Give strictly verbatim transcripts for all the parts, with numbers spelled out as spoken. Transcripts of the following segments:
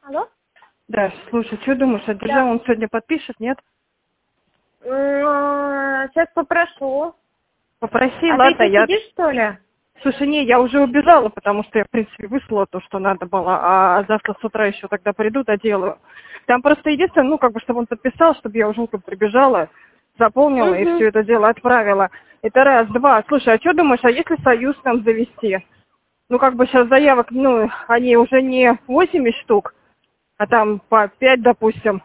Алло? Да, слушай, что думаешь, а держава Да. он сегодня подпишет, нет? М, Сейчас попрошу. Попроси, А ты ладно, еще я... сидишь, что ли? Слушай, не, я уже убежала, потому что я, в принципе, выслала то, что надо было, а завтра с утра еще тогда приду, доделаю. Там просто единственное, ну, как бы, чтобы он подписал, чтобы я уже утром прибежала, заполнила и Угу. все это дело отправила. Это раз. Два. Слушай, а что думаешь, а если союз нам завести? Ну, как бы сейчас заявок, ну, они уже не восемьдесят штук, а там по пять, допустим.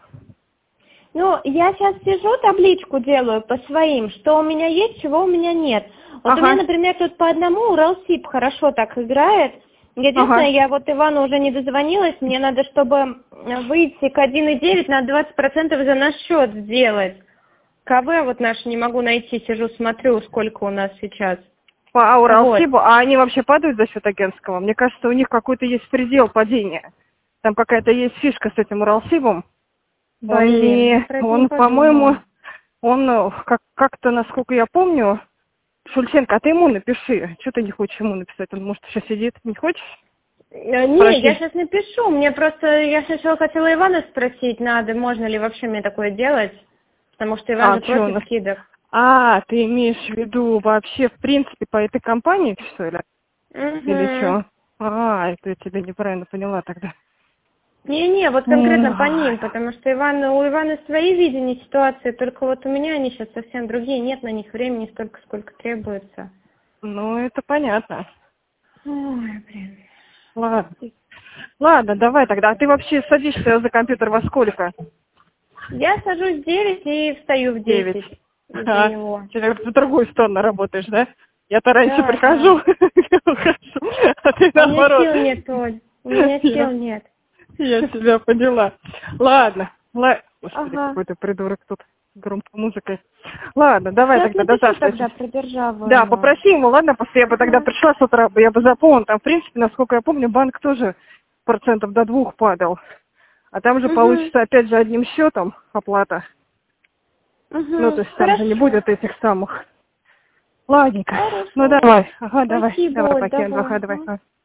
Ну, я сейчас сижу, табличку делаю по своим, что у меня есть, чего у меня нет. Вот у меня, Ага, например, тут по одному Уралсиб хорошо так играет. Единственное, ага. я вот Ивану уже не дозвонилась, мне надо, чтобы выйти к один и девять, надо двадцать процентов за наш счет сделать. КВ вот наш не могу найти, сижу, смотрю, сколько у нас сейчас. По Вот. Уралсибу, а они вообще падают за счет агентского? Мне кажется, у них какой-то есть предел падения. Там какая-то есть фишка с этим Уралсибом. Он Блин, я не, про это не он, по-моему, подумала. он э, как, как-то, насколько я помню, Шульченко, а ты ему напиши. Что ты не хочешь ему написать? Он, может, еще сидит. Не хочешь? Э, Не, я Спроси. сейчас напишу. Мне просто, я сначала хотела Ивана спросить, надо, можно ли вообще мне такое делать, потому что Иван А, же что у против нас? скидок. А, ты имеешь в виду вообще, в принципе, по этой компании, что ли? Или Угу. что? А, это я тебя неправильно поняла тогда. Не-не, вот конкретно по Ой. ним, потому что Иван, у Ивана свои видения ситуации, только вот у меня они сейчас совсем другие, нет на них времени столько, сколько требуется. Ну, это понятно. Ой, блин. Ладно. Ладно, давай тогда. А ты вообще садишься за компьютер во сколько? Я сажусь в девять и встаю в Девять. десять из-за А, него. ты в другую сторону работаешь, да? Я-то раньше Да, да. прихожу, ухожу, а ты А у меня наоборот. сил нет, Толь. У меня сил Я, нет. я тебя поняла. Ладно. Ла... Господи, Ага. какой-то придурок тут с громкой музыкой. Ладно, давай Сейчас тогда до напишу завтра. тогда про державу Да, ему. попроси ему, ладно, после я бы тогда Ага. пришла с утра, я бы заполнила. Там, в принципе, насколько я помню, банк тоже процентов до двух падал. А там же Угу. получится опять же одним счетом оплата. Ну, то Угу. есть там же не Хорошо. будет этих самых. Ладненько. Ну Хорошо. давай. Ага, давай. Спасибо, Давай, Оль, покинь. Ага, давай. давай. Ага. Ага.